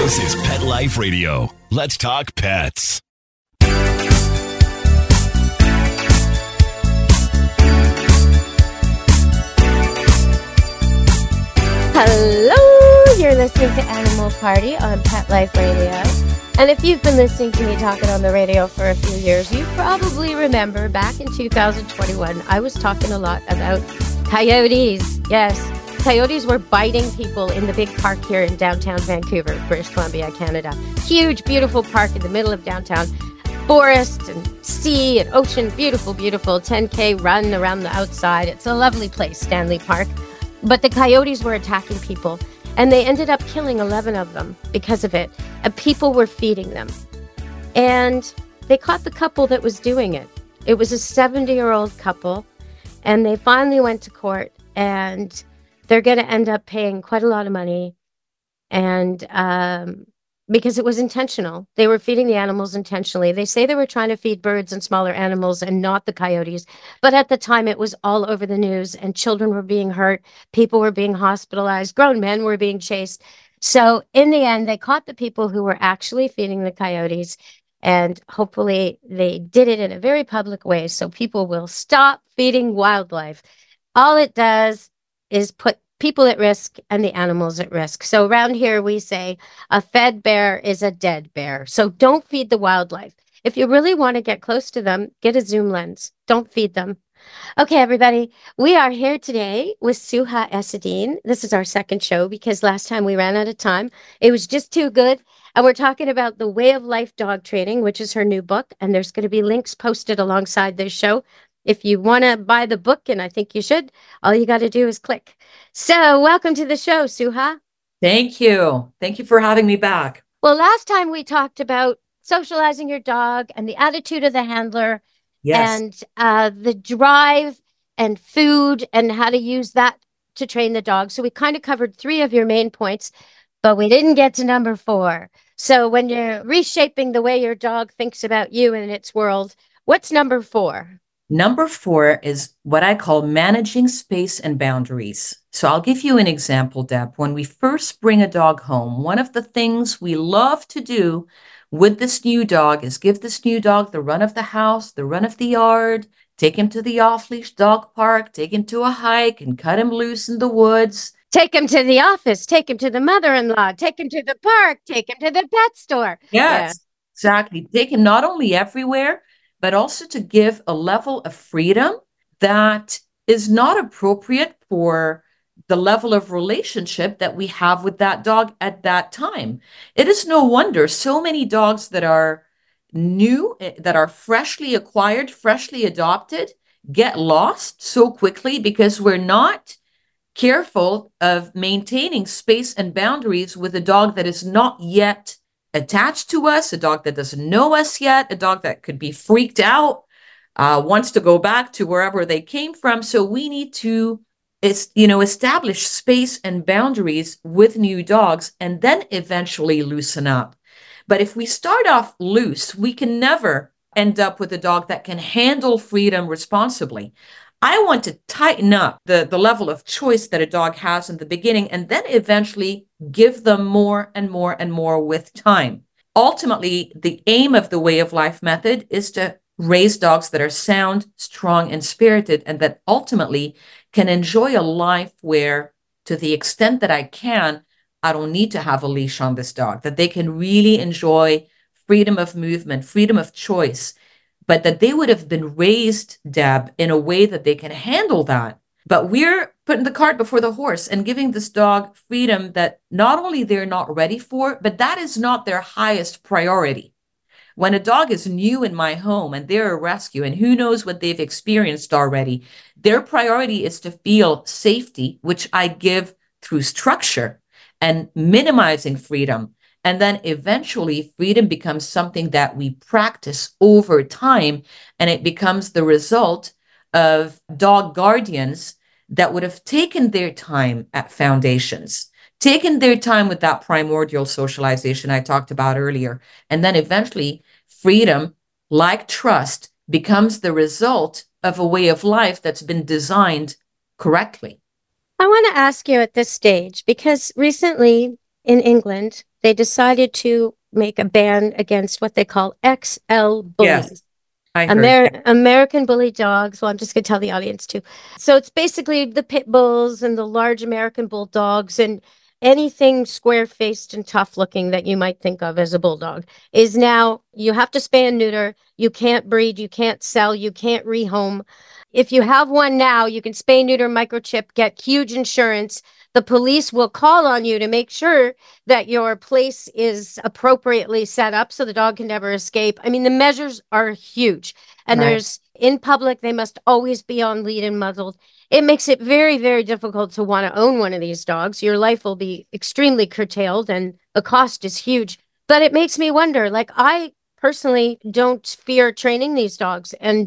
This is Pet Life Radio. Let's talk pets. Hello, you're listening to Animal Party on Pet Life Radio. And if you've been listening to me talking on the radio for a few years, you probably remember back in 2021, I was talking a lot about coyotes. Yes, coyotes were biting people in the big park here in downtown Vancouver, British Columbia, Canada. Huge, beautiful park in the middle of downtown. Forest and sea and ocean, beautiful, beautiful 10K run around the outside. It's a lovely place, Stanley Park. But the coyotes were attacking people, and they ended up killing 11 of them because of it. And people were feeding them. And they caught the couple that was doing it. It was a 70-year-old couple, and they finally went to court, and they're going to end up paying quite a lot of money. And because it was intentional. They were feeding the animals intentionally. They say they were trying to feed birds and smaller animals and not the coyotes. But at the time, it was all over the news, and children were being hurt. People were being hospitalized. Grown men were being chased. So in the end, they caught the people who were actually feeding the coyotes. And hopefully they did it in a very public way so people will stop feeding wildlife. All it does is put people at risk and the animals at risk. So around here we say a fed bear is a dead bear. So don't feed the wildlife. If you really want to get close to them, get a zoom lens. Don't feed them. Okay, everybody, we are here today with Suha Essedine. This is our second show because last time we ran out of time. It was just too good. And we're talking about the Way of Life dog training, which is her new book. And there's going to be links posted alongside this show. If you want to buy the book, and I think you should, all you got to do is click. So welcome to the show, Suha. Thank you. Thank you for having me back. Well, last time we talked about socializing your dog and the attitude of the handler. Yes. And the drive and food and how to use that to train the dog. So we kind of covered 3 of your main points, but we didn't get to number 4. So when you're reshaping the way your dog thinks about you and its world, what's number 4? Number 4 is what I call managing space and boundaries. So I'll give you an example, Deb. When we first bring a dog home, one of the things we love to do with this new dog is give this new dog the run of the house, the run of the yard, take him to the off-leash dog park, take him to a hike and cut him loose in the woods. Take him to the office, take him to the mother-in-law, take him to the park, take him to the pet store. Yes, exactly. Take him not only everywhere, but also to give a level of freedom that is not appropriate for the level of relationship that we have with that dog at that time. It is no wonder so many dogs that are new, that are freshly acquired, freshly adopted, get lost so quickly because we're not careful of maintaining space and boundaries with a dog that is not yet attached to us, a dog that doesn't know us yet, a dog that could be freaked out, wants to go back to wherever they came from. So we need to, establish space and boundaries with new dogs and then eventually loosen up. But if we start off loose, we can never end up with a dog that can handle freedom responsibly. I want to tighten up the level of choice that a dog has in the beginning and then eventually give them more and more and more with time. Ultimately, the aim of the Way of Life method is to raise dogs that are sound, strong, and spirited, and that ultimately can enjoy a life where, to the extent that I can, I don't need to have a leash on this dog, that they can really enjoy freedom of movement, freedom of choice, but that they would have been raised, Deb, in a way that they can handle that. But we're putting the cart before the horse and giving this dog freedom that not only they're not ready for, but that is not their highest priority. When a dog is new in my home and they're a rescue and who knows what they've experienced already, their priority is to feel safety, which I give through structure and minimizing freedom. And then eventually freedom becomes something that we practice over time, and it becomes the result of dog guardians that would have taken their time at foundations, taken their time with that primordial socialization I talked about earlier. And then eventually freedom, like trust, becomes the result of a way of life that's been designed correctly. I want to ask you at this stage, because recently in England, they decided to make a ban against what they call XL Yes, bullies. I heard. Yeah. American bully dogs. Well, I'm just going to tell the audience too. So it's basically the pit bulls and the large American bulldogs and anything square-faced and tough-looking that you might think of as a bulldog is now you have to spay and neuter. You can't breed, you can't sell, you can't rehome. If you have one now, you can spay, neuter, microchip, get huge insurance. The police will call on you to make sure that your place is appropriately set up so the dog can never escape. I mean, the measures are huge. And Right. there's in public, they must always be on lead and muzzled. It makes it very, very difficult to want to own one of these dogs. Your life will be extremely curtailed and the cost is huge. But it makes me wonder, like, I personally don't fear training these dogs and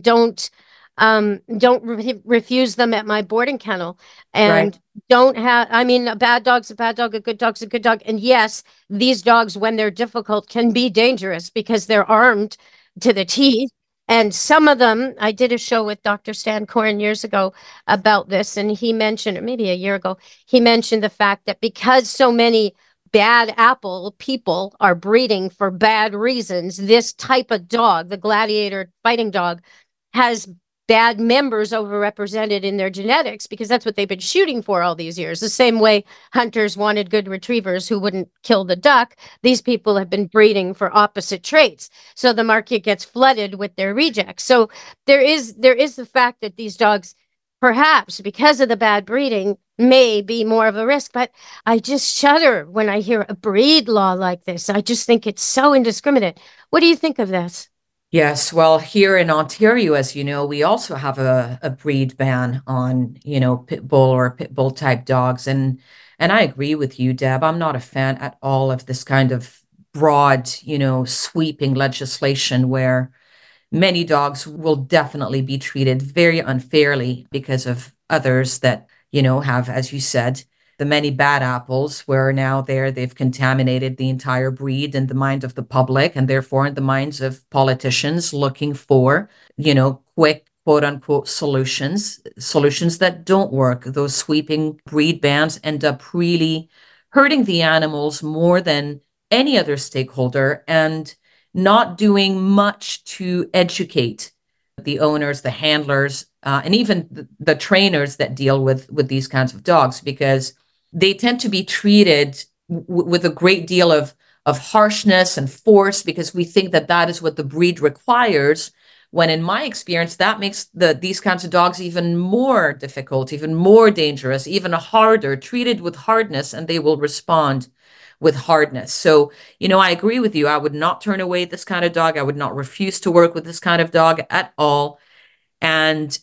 don't refuse them at my boarding kennel Right. and don't have, I mean, a bad dog's a bad dog, a good dog's a good dog. And yes, these dogs, when they're difficult, can be dangerous because they're armed to the teeth. And some of them, I did a show with Dr. Stan Corn years ago about this, and he mentioned, or maybe a year ago, he mentioned the fact that because so many bad apple people are breeding for bad reasons, this type of dog, the gladiator fighting dog, has bad members overrepresented in their genetics because that's what they've been shooting for all these years. The same way hunters wanted good retrievers who wouldn't kill the duck, these people have been breeding for opposite traits. So the market gets flooded with their rejects. So there is the fact that these dogs, perhaps because of the bad breeding, may be more of a risk. But I just shudder when I hear a breed law like this. I just think it's so indiscriminate. What do you think of this? Yes, well, here in Ontario, as you know, we also have a breed ban on, pit bull or pit bull type dogs. And I agree with you, Deb. I'm not a fan at all of this kind of broad, sweeping legislation where many dogs will definitely be treated very unfairly because of others that, have, as you said, the many bad apples where now they've contaminated the entire breed in the mind of the public and therefore in the minds of politicians looking for, quick quote unquote solutions that don't work. Those sweeping breed bans end up really hurting the animals more than any other stakeholder and not doing much to educate the owners, the handlers, and even the trainers that deal with these kinds of dogs, because they tend to be treated with a great deal of harshness and force because we think that that is what the breed requires. When in my experience, that makes these kinds of dogs even more difficult, even more dangerous, even harder, treated with hardness, and they will respond with hardness. So, I agree with you. I would not turn away this kind of dog. I would not refuse to work with this kind of dog at all. And,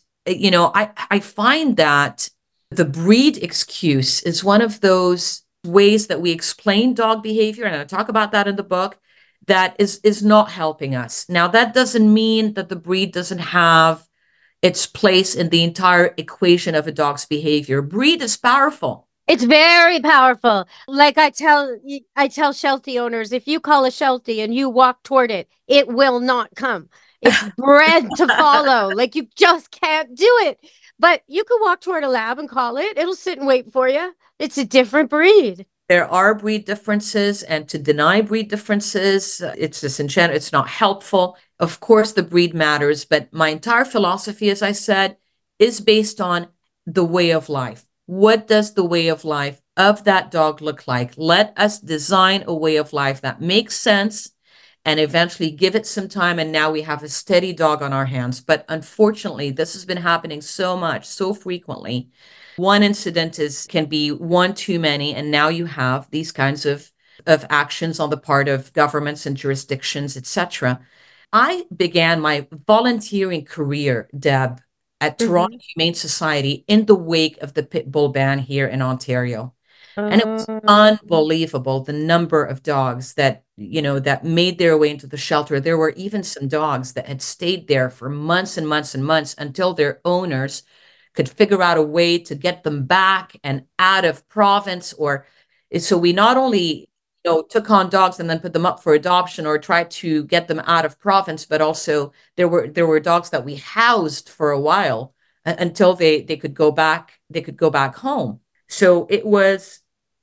I find that the breed excuse is one of those ways that we explain dog behavior, and I talk about that in the book, that is not helping us. Now, that doesn't mean that the breed doesn't have its place in the entire equation of a dog's behavior. Breed is powerful. It's very powerful. Like I tell Sheltie owners, if you call a Sheltie and you walk toward it, it will not come. It's bred to follow. Like you just can't do it. But you can walk toward a lab and call it. It'll sit and wait for you. It's a different breed. There are breed differences, and to deny breed differences, it's disenchanted, it's not helpful. Of course, the breed matters, but my entire philosophy, as I said, is based on the way of life. What does the way of life of that dog look like? Let us design a way of life that makes sense and eventually give it some time. And now we have a steady dog on our hands. But unfortunately, this has been happening so much, so frequently. One incident can be one too many, and now you have these kinds of actions on the part of governments and jurisdictions, etc. I began my volunteering career, Deb, at Toronto Mhm. Humane Society in the wake of the pit bull ban here in Ontario. And it was Uh, unbelievable the number of dogs that made their way into the shelter. There were even some dogs that had stayed there for months and months and months until their owners could figure out a way to get them back and out of province. Or so we not only took on dogs and then put them up for adoption or tried to get them out of province, but also there were dogs that we housed for a while until they could go back home. So it was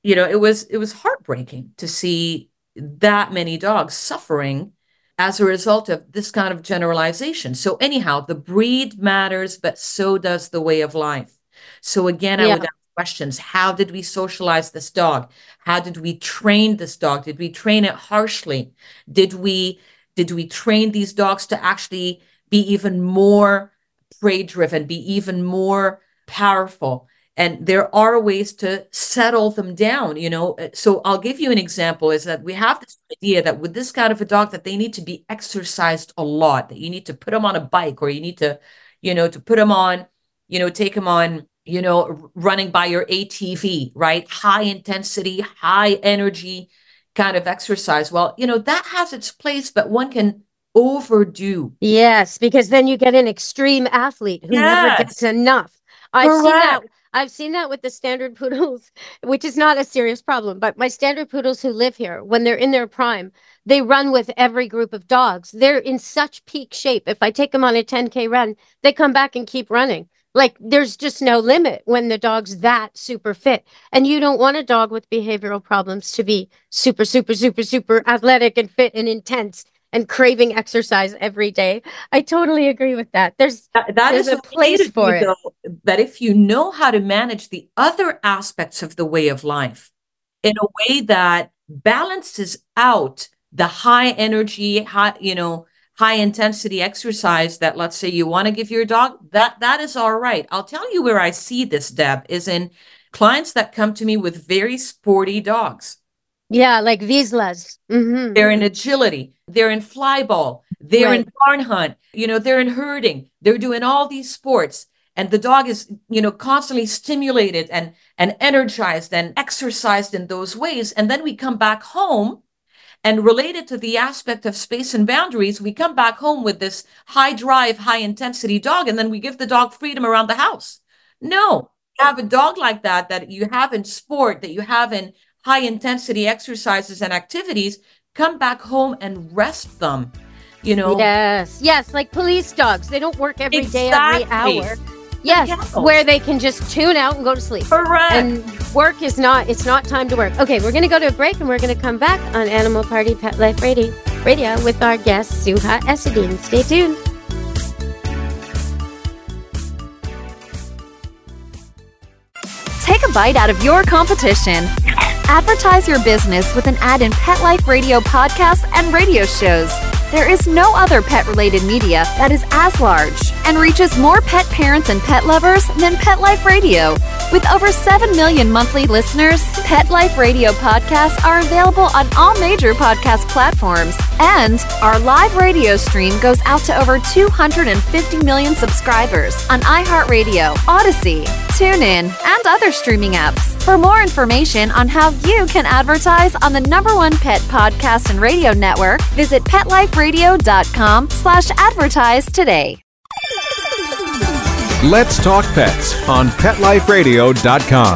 it was heartbreaking to see that many dogs suffering as a result of this kind of generalization. So anyhow, the breed matters, but so does the way of life. So again, I would Yeah. ask questions. How did we socialize this dog? How did we train this dog? Did we train it harshly? Did we train these dogs to actually be even more prey driven, be even more powerful? And there are ways to settle them down. So I'll give you an example is that we have this idea that with this kind of a dog that they need to be exercised a lot, that you need to put them on a bike or you need to put them on, take them on, running by your ATV, right? High intensity, high energy kind of exercise. Well, that has its place, but one can overdo. Yes, because then you get an extreme athlete who never gets Yes, enough. I've seen that. correct. I've seen that with the standard poodles, which is not a serious problem. But my standard poodles who live here, when they're in their prime, they run with every group of dogs. They're in such peak shape. If I take them on a 10K run, they come back and keep running. Like there's just no limit when the dog's that super fit. And you don't want a dog with behavioral problems to be super, super, super, super athletic and fit and intense and craving exercise every day. I totally agree with that. That There's is a okay place to do, for it. though. But if you know how to manage the other aspects of the way of life in a way that balances out the high energy, high intensity exercise that let's say you want to give your dog, that is all right. I'll tell you where I see this, Deb, is in clients that come to me with very sporty dogs. Yeah, like Vizslas. They're in agility. They're in flyball. They're Right. in barn hunt. They're in herding. They're doing all these sports. And the dog is, constantly stimulated and energized and exercised in those ways. And then we come back home and related to the aspect of space and boundaries, we come back home with this high drive, high intensity dog, and then we give the dog freedom around the house. No, you have a dog like that you have in sport, that you have in high intensity exercises and activities, come back home and rest them, you know. Yes. Yes, like police dogs. They don't work every day, every Exactly. hour. Yes, Example. where they can just tune out and go to sleep. Correct. And work is not, it's not time to work. Okay, we're going to go to a break and we're going to come back on Animal Party Pet Life Radio with our guest, Suha Esadine. Stay tuned. Take a bite out of your competition. Advertise your business with an ad in Pet Life Radio podcasts and radio shows. There is no other pet-related media that is as large and reaches more pet parents and pet lovers than Pet Life Radio. With over 7 million monthly listeners, Pet Life Radio podcasts are available on all major podcast platforms. And our live radio stream goes out to over 250 million subscribers on iHeartRadio, Odyssey, TuneIn, and other streaming apps. For more information on how you can advertise on the #1 pet podcast and radio network, visit PetLifeRadio.com/advertise today. Let's Talk Pets on PetLifeRadio.com.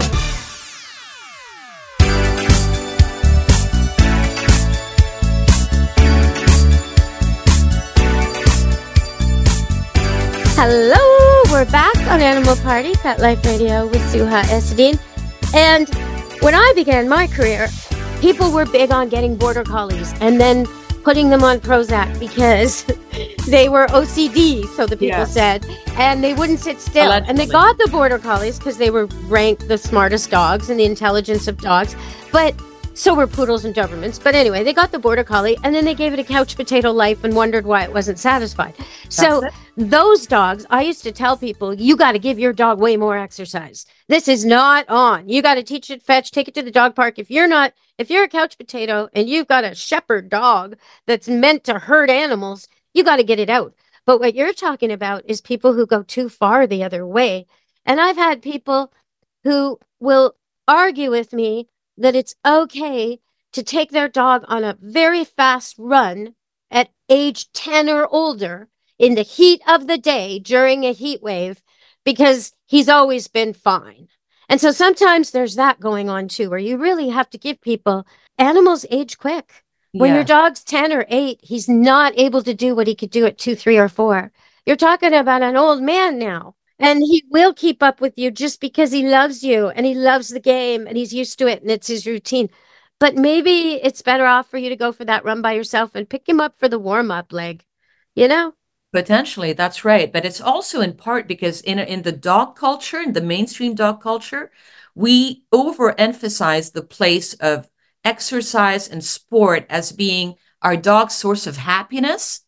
Hello, we're back on Animal Party Pet Life Radio with Suha Esadine. And when I began my career, people were big on getting border collies and then putting them on Prozac because they were OCD, so the people said, and they wouldn't sit still. Allegedly. And they got the border collies because they were ranked the smartest dogs and the intelligence of dogs. But so were poodles and Dobermans. But anyway, they got the border collie and then they gave it a couch potato life and wondered why it wasn't satisfied. So those dogs, I used to tell people, you got to give your dog way more exercise. This is not on. You got to teach it fetch, take it to the dog park. If you're a couch potato and you've got a shepherd dog that's meant to herd animals, you got to get it out. But what you're talking about is people who go too far the other way. And I've had people who will argue with me that it's okay to take their dog on a very fast run at age 10 or older in the heat of the day during a heat wave because he's always been fine. And so sometimes there's that going on too, where you really have to give people, animals age quick. When your dog's 10 or 8, he's not able to do what he could do at 2, 3, or 4. You're talking about an old man now. And he will keep up with you just because he loves you and he loves the game and he's used to it and it's his routine. But maybe it's better off for you to go for that run by yourself and pick him up for the warm-up leg, you know? Potentially, that's right. But it's also in part because in the dog culture, in the mainstream dog culture, we overemphasize the place of exercise and sport as being our dog's source of happiness,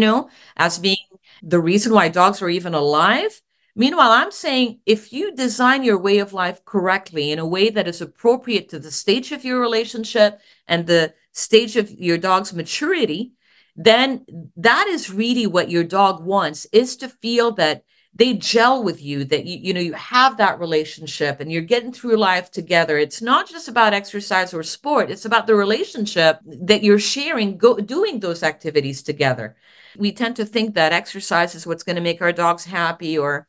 as being the reason why dogs are even alive. Meanwhile, I'm saying if you design your way of life correctly in a way that is appropriate to the stage of your relationship and the stage of your dog's maturity, then that is really what your dog wants, is to feel that they gel with you, that you have that relationship and you're getting through life together. It's not just about exercise or sport. It's about the relationship that you're sharing, doing those activities together. We tend to think that exercise is what's going to make our dogs happy, or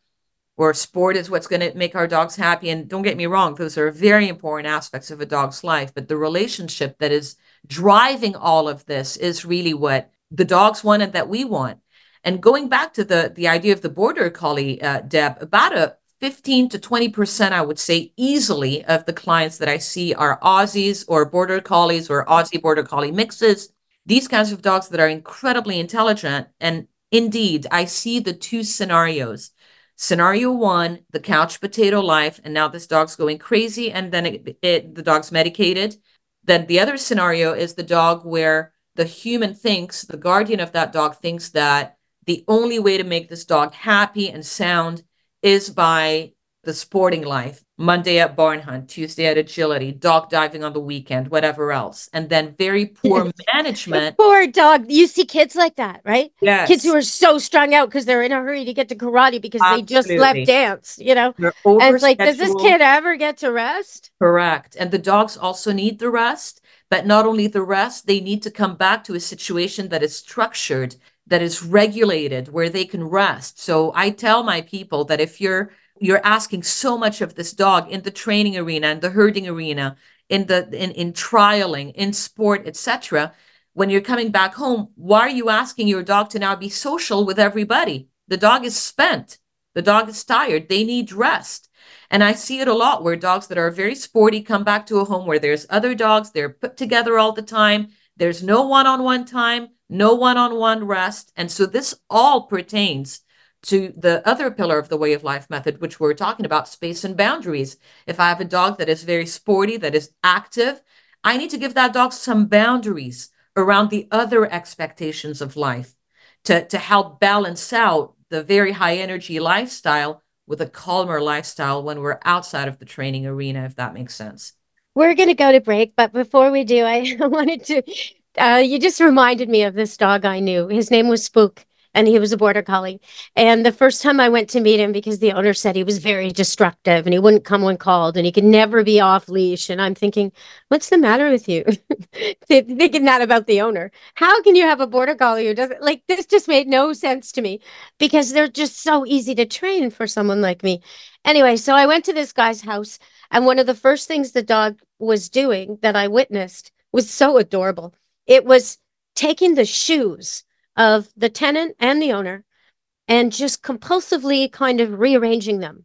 sport is what's going to make our dogs happy. And don't get me wrong, those are very important aspects of a dog's life. But the relationship that is driving all of this is really what the dogs want and that we want. And going back to the idea of the border collie, Deb, about a 15 to 20%, I would say easily, of the clients that I see are Aussies or border collies or Aussie border collie mixes. These kinds of dogs that are incredibly intelligent. And indeed, I see the two scenarios. Scenario one, the couch potato life, and now this dog's going crazy, and then the dog's medicated. Then the other scenario is the dog where the human thinks, the guardian of that dog thinks that the only way to make this dog happy and sound is by the sporting life. Monday at barn hunt, Tuesday at agility, dog diving on the weekend, whatever else. And then very poor management. Poor dog. You see kids like that, right? Yes. Kids who are so strung out because they're in a hurry to get to karate because Absolutely. They just left dance, And it's like, does this kid ever get to rest? Correct. And the dogs also need the rest, but not only the rest, they need to come back to a situation that is structured, that is regulated, where they can rest. So I tell my people that if you're asking so much of this dog in the training arena and the herding arena, in trialing, in sport, etc., when you're coming back home, why are you asking your dog to now be social with everybody? The dog is spent. The dog is tired. They need rest. And I see it a lot where dogs that are very sporty come back to a home where there's other dogs. They're put together all the time. There's no one-on-one time, no one-on-one rest. And so this all pertains to the other pillar of the way of life method, which we're talking about, space and boundaries. If I have a dog that is very sporty, that is active, I need to give that dog some boundaries around the other expectations of life to help balance out the very high energy lifestyle with a calmer lifestyle when we're outside of the training arena, if that makes sense. We're going to go to break, but before we do, I wanted to, you just reminded me of this dog I knew. His name was Spook. And he was a border collie. And the first time I went to meet him, because the owner said he was very destructive and he wouldn't come when called and he could never be off leash. And I'm thinking, what's the matter with you? Thinking that about the owner. How can you have a border collie who doesn't, like, this just made no sense to me because they're just so easy to train for someone like me. Anyway, so I went to this guy's house, and one of the first things the dog was doing that I witnessed was so adorable. It was taking the shoes of the tenant and the owner and just compulsively kind of rearranging them.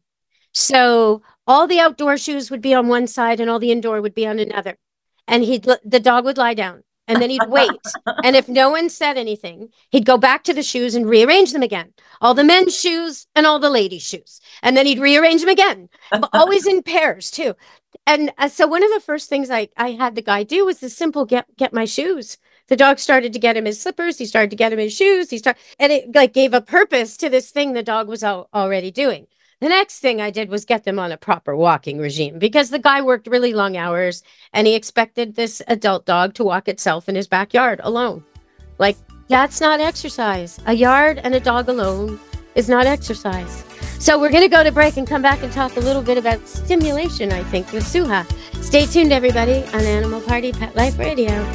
So all the outdoor shoes would be on one side and all the indoor would be on another. And the dog would lie down and then he'd wait. And if no one said anything, he'd go back to the shoes and rearrange them again. All the men's shoes and all the ladies' shoes. And then he'd rearrange them again, but always in pairs too. And so one of the first things I had the guy do was the simple get my shoes. The dog started to get him his slippers. He started to get him his shoes. And it like gave a purpose to this thing the dog was already doing. The next thing I did was get them on a proper walking regime because the guy worked really long hours and he expected this adult dog to walk itself in his backyard alone. Like, that's not exercise. A yard and a dog alone is not exercise. So we're going to go to break and come back and talk a little bit about stimulation, I think, with Suha. Stay tuned, everybody, on Animal Party Pet Life Radio.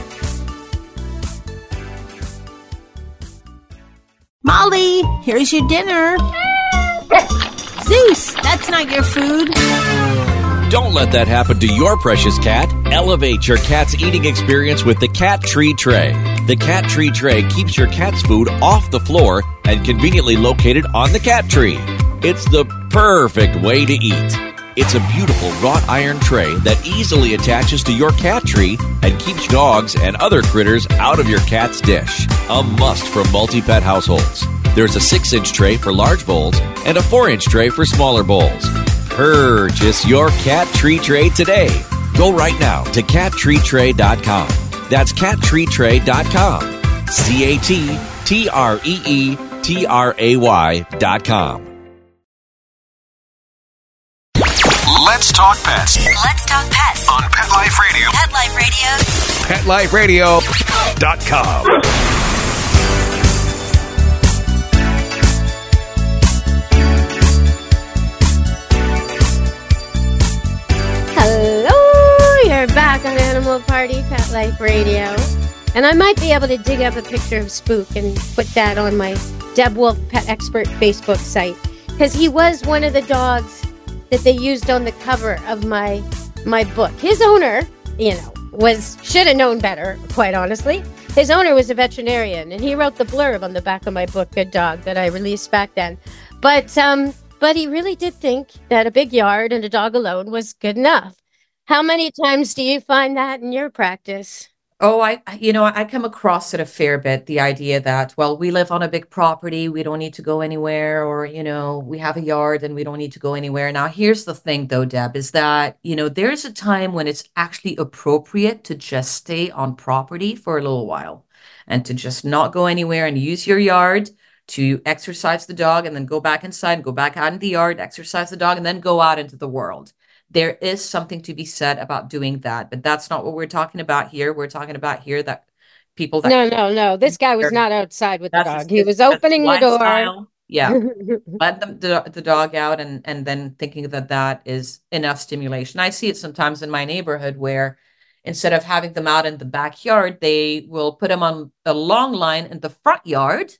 Molly, here's your dinner. Zeus, that's not your food. Don't let that happen to your precious cat. Elevate your cat's eating experience with the Cat Tree Tray. The Cat Tree Tray keeps your cat's food off the floor and conveniently located on the cat tree. It's the perfect way to eat. It's a beautiful wrought iron tray that easily attaches to your cat tree and keeps dogs and other critters out of your cat's dish. A must for multi-pet households. There's a 6-inch tray for large bowls and a 4-inch tray for smaller bowls. Purchase your cat tree tray today. Go right now to cattreetray.com. That's cattreetray.com. CATTREETRAY.com. Let's talk pets. Let's talk pets On Pet Life Radio. Pet Life Radio. PetLifeRadio.com. Hello, you're back on Animal Party Pet Life Radio. And I might be able to dig up a picture of Spook and put that on my Deb Wolf Pet Expert Facebook site. Because he was one of the dogs that they used on the cover of my book. His owner, should have known better, quite honestly. His owner was a veterinarian, and he wrote the blurb on the back of my book, Good Dog, that I released back then. But he really did think that a big yard and a dog alone was good enough. How many times do you find that in your practice? Oh, I come across it a fair bit, the idea that, well, we live on a big property, we don't need to go anywhere, or, we have a yard and we don't need to go anywhere. Now, here's the thing, though, Deb, is that, there's a time when it's actually appropriate to just stay on property for a little while and to just not go anywhere and use your yard to exercise the dog and then go back inside and go back out in the yard, exercise the dog, and then go out into the world. There is something to be said about doing that, but that's not what we're talking about here. We're talking about here that people that No. This guy was not outside with the dog. He was opening the door. Yeah. Let the dog out and then thinking that is enough stimulation. I see it sometimes in my neighborhood where instead of having them out in the backyard, they will put them on a long line in the front yard,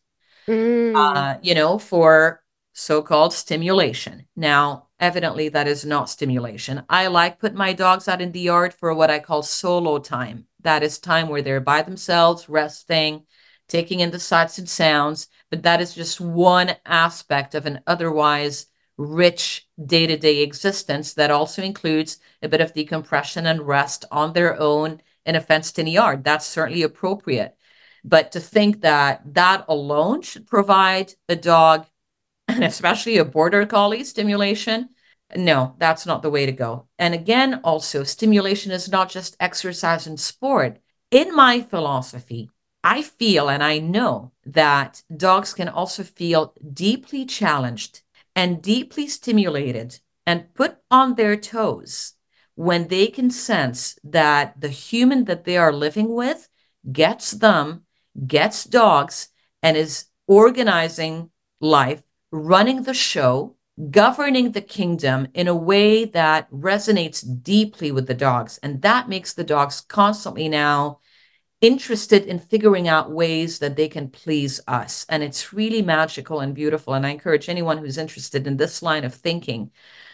for so-called stimulation. Now, evidently, that is not stimulation. I like putting my dogs out in the yard for what I call solo time. That is time where they're by themselves, resting, taking in the sights and sounds. But that is just one aspect of an otherwise rich day-to-day existence that also includes a bit of decompression and rest on their own in a fenced-in yard. That's certainly appropriate. But to think that alone should provide a dog, and especially a border collie, stimulation, no, that's not the way to go. And again, also, stimulation is not just exercise and sport. In my philosophy, I feel and I know that dogs can also feel deeply challenged and deeply stimulated and put on their toes when they can sense that the human that they are living with gets them, gets dogs, and is organizing life, running the show, governing the kingdom in a way that resonates deeply with the dogs. And that makes the dogs constantly now interested in figuring out ways that they can please us. And it's really magical and beautiful. And I encourage anyone who's interested in this line of thinking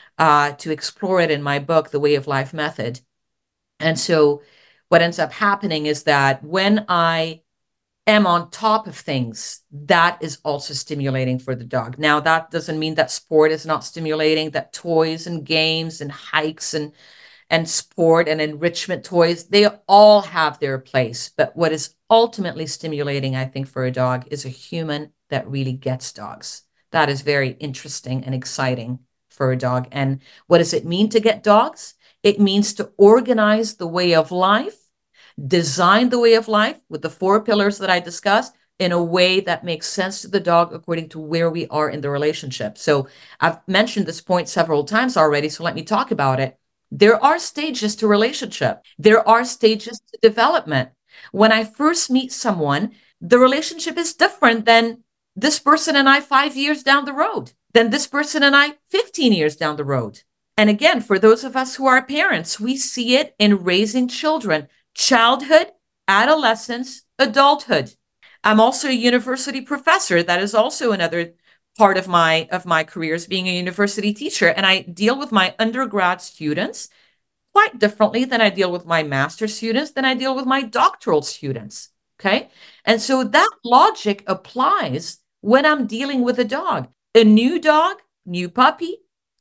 to explore it in my book, The Way of Life Method. And so what ends up happening is that when I am on top of things, that is also stimulating for the dog. Now, that doesn't mean that sport is not stimulating, that toys and games and hikes and sport and enrichment toys, they all have their place. But what is ultimately stimulating, I think, for a dog is a human that really gets dogs. That is very interesting and exciting for a dog. And what does it mean to get dogs? It means to organize the way of life, design the way of life with the 4 pillars that I discussed in a way that makes sense to the dog according to where we are in the relationship. So I've mentioned this point several times already, so let me talk about it. There are stages to relationship. There are stages to development. When I first meet someone, the relationship is different than this person and I 5 years down the road, than this person and I 15 years down the road. And again, for those of us who are parents, we see it in raising children. Childhood, adolescence, adulthood. I'm also a university professor. That is also another part of my career, is being a university teacher. And I deal with my undergrad students quite differently than I deal with my master's students, than I deal with my doctoral students. Okay. And so that logic applies when I'm dealing with a dog, new puppy,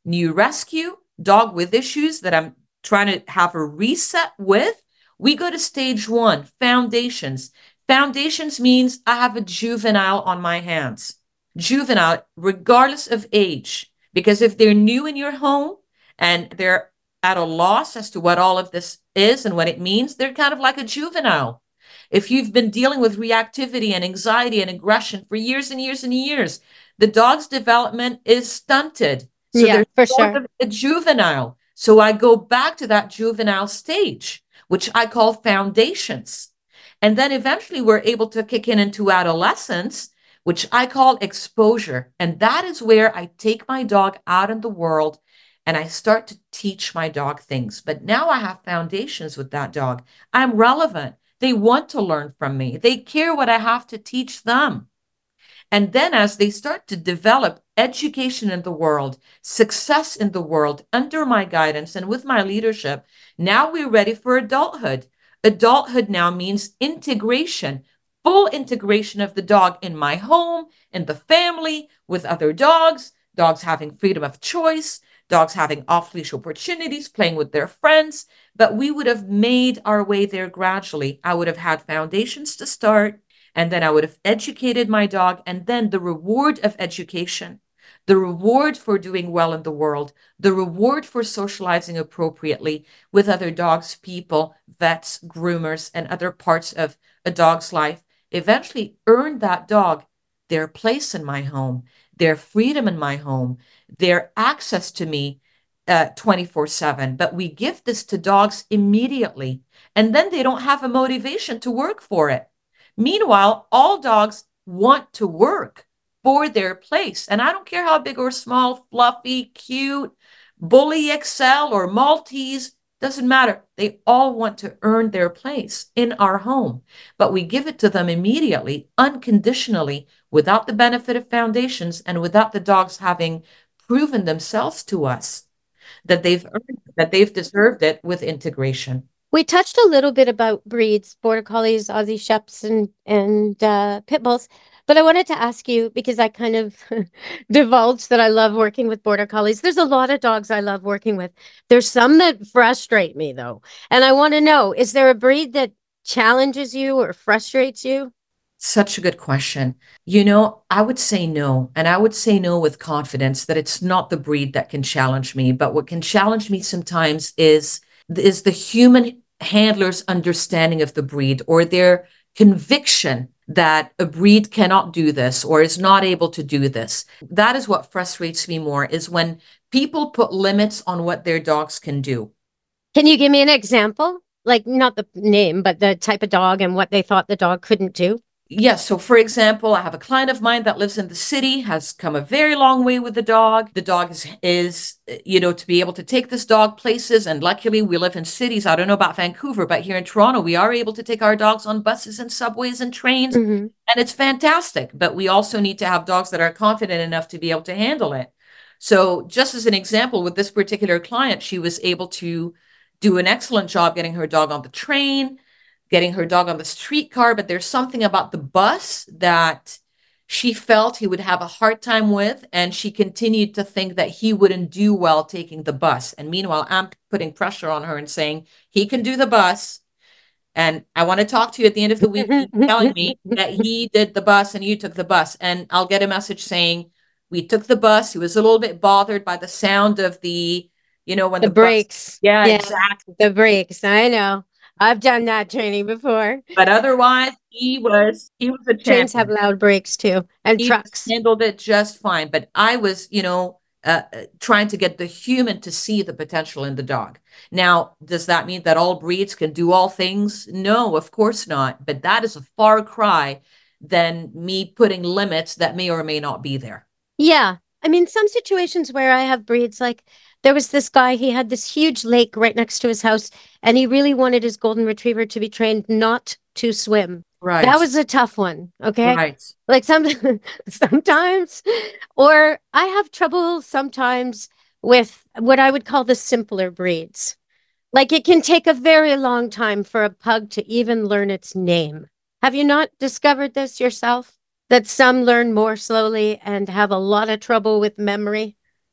new rescue, dog with issues that I'm trying to have a reset with, we go to stage 1, foundations. Foundations means I have a juvenile on my hands. Juvenile, regardless of age, because if they're new in your home and they're at a loss as to what all of this is and what it means, they're kind of like a juvenile. If you've been dealing with reactivity and anxiety and aggression for years and years and years, the dog's development is stunted. So Yeah, there's for sort sure. of a juvenile. So I go back to that juvenile stage, which I call foundations. And then eventually we're able to kick in into adolescence, which I call exposure. And that is where I take my dog out in the world and I start to teach my dog things. But now I have foundations with that dog. I'm relevant. They want to learn from me. They care what I have to teach them. And then as they start to develop education in the world, success in the world under my guidance and with my leadership, now we're ready for adulthood. Adulthood now means integration, full integration of the dog in my home, in the family, with other dogs, dogs having freedom of choice, dogs having off-leash opportunities, playing with their friends. But we would have made our way there gradually. I would have had foundations to start, and then I would have educated my dog, and then the reward of education, the reward for doing well in the world, the reward for socializing appropriately with other dogs, people, vets, groomers, and other parts of a dog's life, eventually earned that dog their place in my home, their freedom in my home, their access to me 24/7. But we give this to dogs immediately, and then they don't have a motivation to work for it. Meanwhile, all dogs want to work for their place. And I don't care how big or small, fluffy, cute, Bully XL or Maltese, doesn't matter. They all want to earn their place in our home. But we give it to them immediately, unconditionally, without the benefit of foundations and without the dogs having proven themselves to us that they've earned, that they've deserved it with integration. We touched a little bit about breeds, border collies, Aussie Shepherds, and pit bulls. But I wanted to ask you, because I kind of divulged that I love working with border collies. There's a lot of dogs I love working with. There's some that frustrate me, though. And I want to know, is there a breed that challenges you or frustrates you? Such a good question. You know, I would say no. And I would say no with confidence that it's not the breed that can challenge me. But what can challenge me sometimes is the human handler's understanding of the breed or their conviction that a breed cannot do this or is not able to do this. That is what frustrates me more, is when people put limits on what their dogs can do. Can you give me an example? Like, not the name, but the type of dog and what they thought the dog couldn't do? Yes. So, for example, I have a client of mine that lives in the city, has come a very long way with the dog. The dog is, to be able to take this dog places. And luckily, we live in cities. I don't know about Vancouver, but here in Toronto, we are able to take our dogs on buses and subways and trains. Mm-hmm. And it's fantastic. But we also need to have dogs that are confident enough to be able to handle it. So, just as an example, with this particular client, she was able to do an excellent job getting her dog on the train, getting her dog on the streetcar, but there's something about the bus that she felt he would have a hard time with, and she continued to think that he wouldn't do well taking the bus. And meanwhile, I'm putting pressure on her and saying, he can do the bus, and I want to talk to you at the end of the week, telling me that he did the bus and you took the bus. And I'll get a message saying, we took the bus. He was a little bit bothered by the sound of when The the brakes. bus, yeah, Yeah, exactly. the brakes. I know. I've done that training before. But otherwise, he was a Trains have champion. loud brakes too, and He trucks. handled it just fine. But I was, trying to get the human to see the potential in the dog. Now, does that mean that all breeds can do all things? No, of course not. But that is a far cry than me putting limits that may or may not be there. Yeah. I mean, some situations where I have breeds, like there was this guy, he had this huge lake right next to his house, and he really wanted his golden retriever to be trained not to swim. Right. That was a tough one. Okay. Right. Like sometimes, or I have trouble sometimes with what I would call the simpler breeds. Like it can take a very long time for a pug to even learn its name. Have you not discovered this yourself? That some learn more slowly and have a lot of trouble with memory?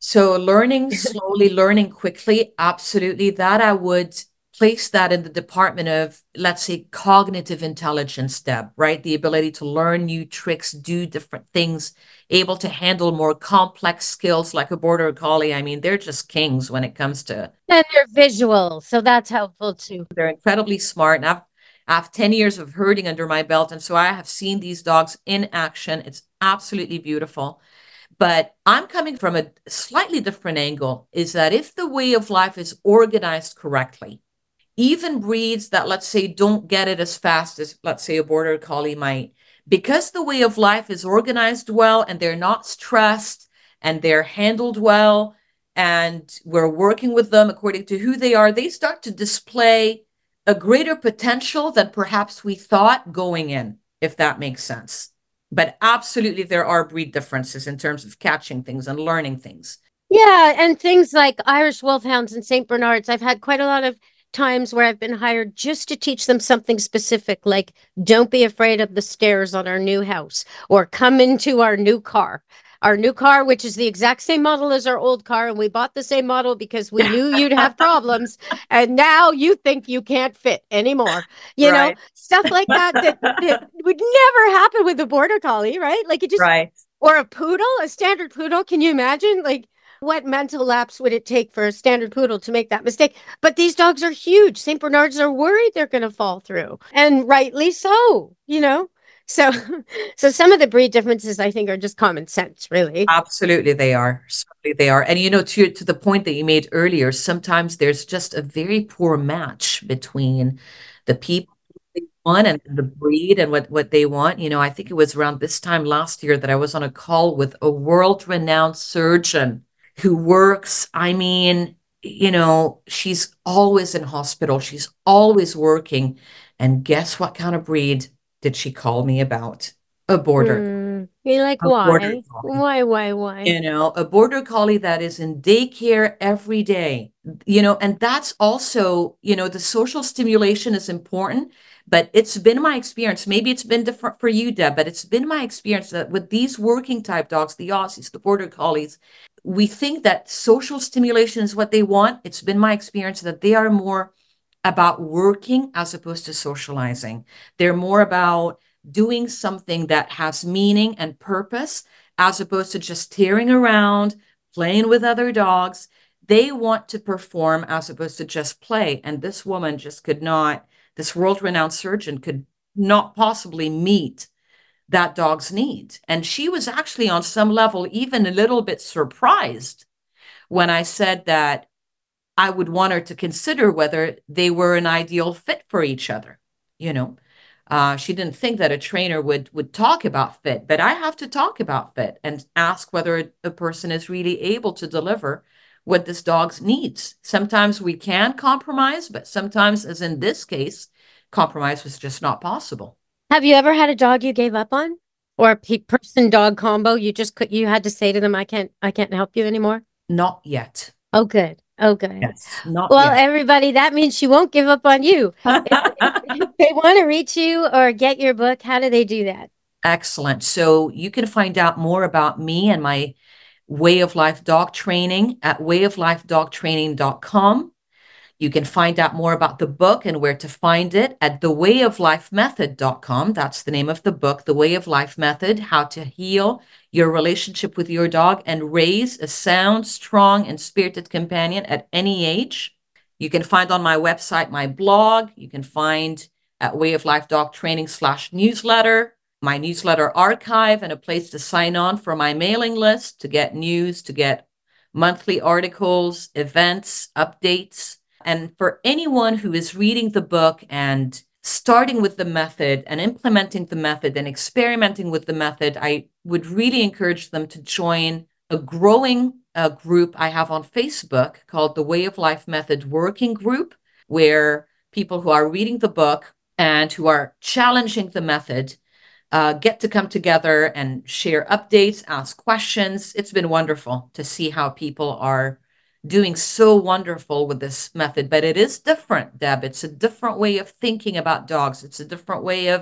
So learning slowly, learning quickly, absolutely. That I would place that in the department of, let's say, cognitive intelligence, Deb, right? The ability to learn new tricks, do different things, able to handle more complex skills like a border collie. I mean, they're just kings when it comes to, And they're visual, so that's helpful too. they're incredibly smart. And I have 10 years of herding under my belt. And so I have seen these dogs in action. It's absolutely beautiful. But I'm coming from a slightly different angle, is that if the way of life is organized correctly, even breeds that, let's say, don't get it as fast as, let's say, a border collie might, because the way of life is organized well and they're not stressed and they're handled well, and we're working with them according to who they are, they start to display a greater potential than perhaps we thought going in, if that makes sense. But absolutely, there are breed differences in terms of catching things and learning things. Yeah, and things like Irish Wolfhounds and St. Bernards. I've had quite a lot of times where I've been hired just to teach them something specific, like don't be afraid of the stairs on our new house, or come into our new car. Our new car, which is the exact same model as our old car, and we bought the same model because we knew you'd have problems, and now you think you can't fit anymore. You know, Right. stuff like that, that would never happen with a border collie, right? Like it just, Right. or a poodle, a standard poodle. Can you imagine? Like, what mental lapse would it take for a standard poodle to make that mistake? But these dogs are huge. St. Bernards are worried they're going to fall through, and rightly so, you know? So, so some of the breed differences, I think, are just common sense, really. Absolutely, they are. Certainly they are. And you know, to the point that you made earlier, sometimes there's just a very poor match between the people they want and the breed and what they want. You know, I think it was around this time last year that I was on a call with a world-renowned surgeon who works, I mean, you know, she's always in hospital, she's always working. And guess what kind of breed did she call me about? A border, You're like, a border why? collie. Why? You know, a border collie that is in daycare every day, you know, and that's also, you know, the social stimulation is important, but it's been my experience. Maybe it's been different for you, Deb, but it's been my experience that with these working type dogs, the Aussies, the border collies, we think that social stimulation is what they want. It's been my experience that they are more about working as opposed to socializing. They're more about doing something that has meaning and purpose as opposed to just tearing around, playing with other dogs. They want to perform as opposed to just play. And this woman just could not, this world-renowned surgeon could not possibly meet that dog's need. And she was actually on some level even a little bit surprised when I said that I would want her to consider whether they were an ideal fit for each other. You know, she didn't think that a trainer would talk about fit, but I have to talk about fit and ask whether a person is really able to deliver what this dog's needs. Sometimes we can compromise, but sometimes, as in this case, compromise was just not possible. Have you ever had a dog you gave up on, or a person dog combo? You just could, you had to say to them, I can't help you anymore. Not yet. Oh, good. Oh, good. Yes, not Well, yet. everybody, that means she won't give up on you. If they want to reach you or get your book, how do they do that? Excellent. So you can find out more about me and my Way of Life dog training at wayoflifedogtraining.com. You can find out more about the book and where to find it at thewayoflifemethod.com. That's the name of the book, The Way of Life Method, How to Heal Your Relationship with Your Dog and Raise a Sound, Strong, and Spirited Companion at any age. You can find on my website my blog. You can find at Way of Life Dog Training /newsletter, my newsletter archive, and a place to sign on for my mailing list to get news, to get monthly articles, events, updates. And for anyone who is reading the book and starting with the method and implementing the method and experimenting with the method, I would really encourage them to join a growing group I have on Facebook called the Way of Life Method Working Group, where people who are reading the book and who are challenging the method get to come together and share updates, ask questions. It's been wonderful to see how people are doing so wonderful with this method, but it is different, Deb. It's a different way of thinking about dogs. It's a different way of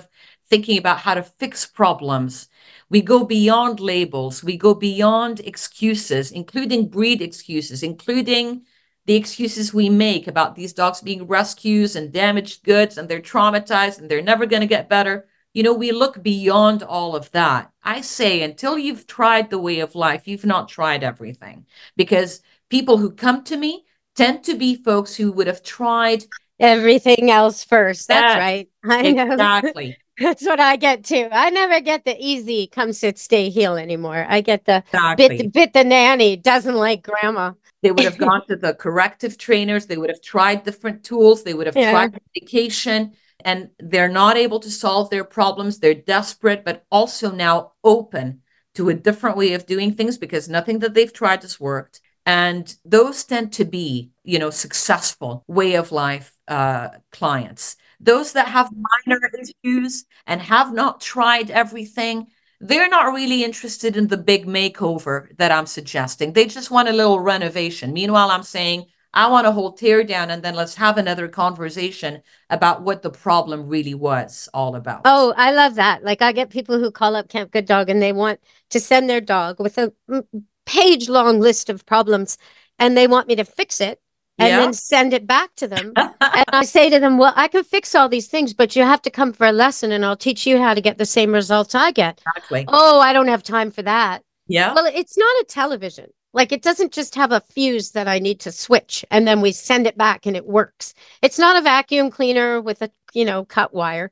thinking about how to fix problems. We go beyond labels. We go beyond excuses, including breed excuses, including the excuses we make about these dogs being rescues and damaged goods, and they're traumatized and they're never going to get better. You know, we look beyond all of that. I say, until you've tried the way of life, you've not tried everything. Because people who come to me tend to be folks who would have tried everything else first. That's right. I know. Exactly. That's what I get too. I never get the easy come sit, stay, heal anymore. I get the bit the nanny, doesn't like grandma. They would have gone to the corrective trainers. They would have tried different tools. They would have tried medication, and they're not able to solve their problems. They're desperate, but also now open to a different way of doing things because nothing that they've tried has worked. And those tend to be, you know, successful way of life clients. Those that have minor issues and have not tried everything, they're not really interested in the big makeover that I'm suggesting. They just want a little renovation. Meanwhile, I'm saying, I want a whole tear down, and then let's have another conversation about what the problem really was all about. Oh, I love that. Like, I get people who call up Camp Good Dog and they want to send their dog with a page-long list of problems, and they want me to fix it and then send it back to them. And I say to them, well, I can fix all these things, but you have to come for a lesson and I'll teach you how to get the same results I get. Exactly. Oh, I don't have time for that. Yeah. Well, it's not a television. Like, it doesn't just have a fuse that I need to switch and then we send it back and it works. It's not a vacuum cleaner with a, you know, cut wire.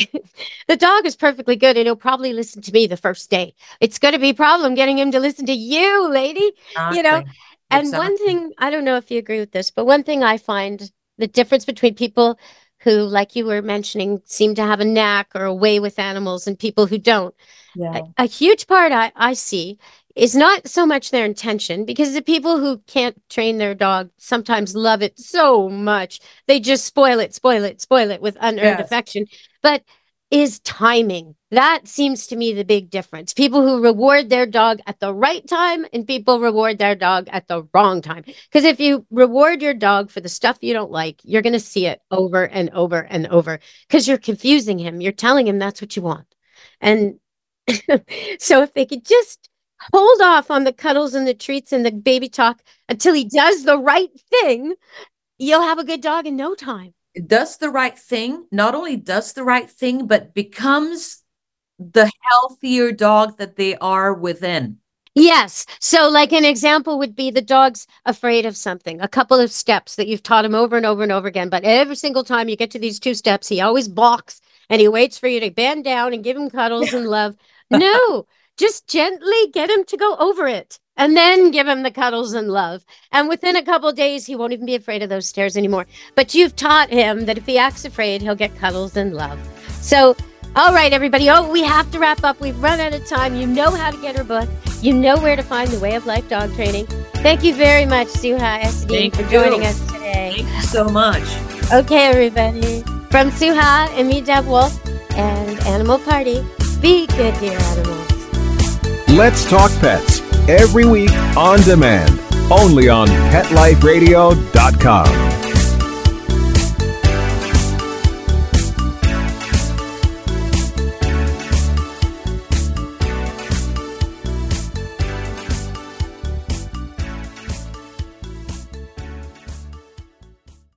The dog is perfectly good and he'll probably listen to me the first day. It's going to be a problem getting him to listen to you, lady. Exactly. You know. And one thing, I don't know if you agree with this, but one thing I find the difference between people who, like you were mentioning, seem to have a knack or a way with animals and people who don't. Yeah. A huge part I see is not so much their intention, because the people who can't train their dog sometimes love it so much. They just spoil it with unearned affection. But is timing. That seems to me the big difference. People who reward their dog at the right time and people reward their dog at the wrong time. Because if you reward your dog for the stuff you don't like, you're going to see it over and over and over because you're confusing him. You're telling him that's what you want. And so if they could just hold off on the cuddles and the treats and the baby talk until he does the right thing, you'll have a good dog in no time. Does the right thing, not only does the right thing, but becomes the healthier dog that they are within. Yes. So like an example would be the dog's afraid of something, a couple of steps that you've taught him over and over and over again. But every single time you get to these 2 steps, he always balks and he waits for you to bend down and give him cuddles and love. No, just gently get him to go over it and then give him the cuddles and love. And within a couple of days, he won't even be afraid of those stairs anymore. But you've taught him that if he acts afraid, he'll get cuddles and love. So, all right, everybody. Oh, we have to wrap up. We've run out of time. You know how to get her book. You know where to find the Way of Life dog training. Thank you very much, Suha Esteem, for joining us today. Thank you so much. Okay, everybody. From Suha and me, Deb Wolf, and Animal Party, be good to your animals. Let's Talk Pets, every week on demand, only on PetLifeRadio.com.